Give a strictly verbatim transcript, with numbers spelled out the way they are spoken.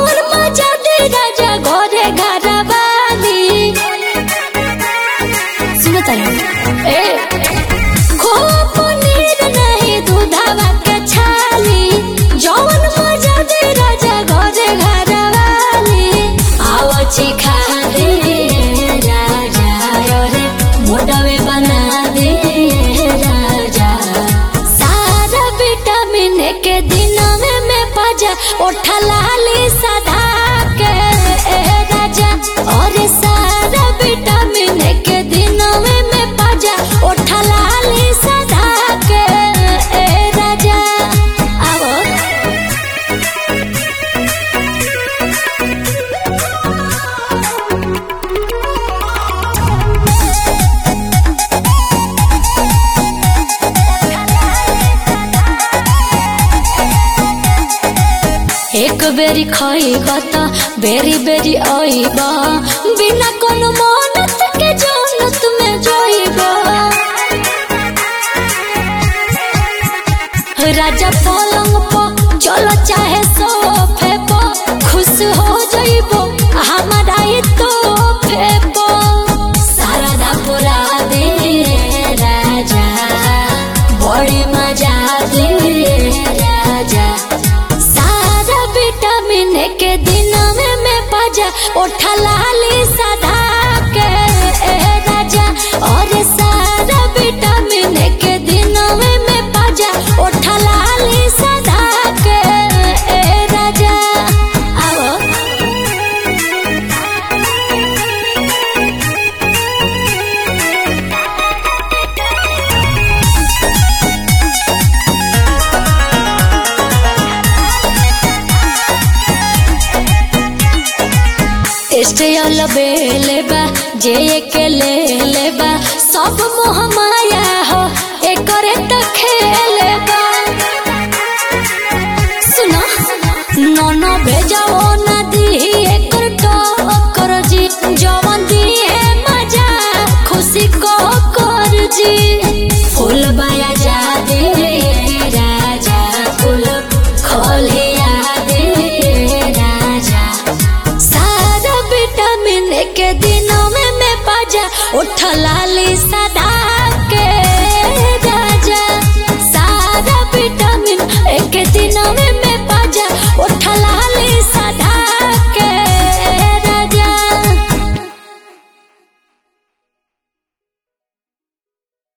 जौन मजा दे राजा घरे घरवाली सुनो तारा ए खो पनीर नहीं दूधवा के छाली जौन मजा दे राजा घरे घरवाली आवची खा दे राजा रे मोडवे बना दे राजा सारा विटामिन के दिन में मैं पाजा उठा लाली सदा के ए राजा और सारा विटामिन के दिन में मैं पाजा उठा लाली सदा के ए राजा आवो एक बेरी खाइबा त बेरी बेरी आइबा बिना कोनो मानत के जन्नत में जाइबा राजा पलंग पर चलो चाहे सोफे पर खुश हो जाइबो हमारा ये तोहफे पर सारा दा पूरा दे राजा बड़ी मजा दे राजा विटामिन के दिन में मैं पाजा उठा लाली सदा के ए राजा और सारा विटामिन के दिन में मैं पाजा उठा लाली सदा के ए राजा आओ स्टेल बेले बा जे के ले ले बा सब मोह माया हो एकरे त खेले बा सुनो नोनो भेजाओ ना दी एकर टक्कर जी जवन दी है मजा खुशी को कर जी फूल बाया जा दे राजा फूल खोलिया दे राजा विटामिन के दिनों में मैं पाजा उठ लाली सदा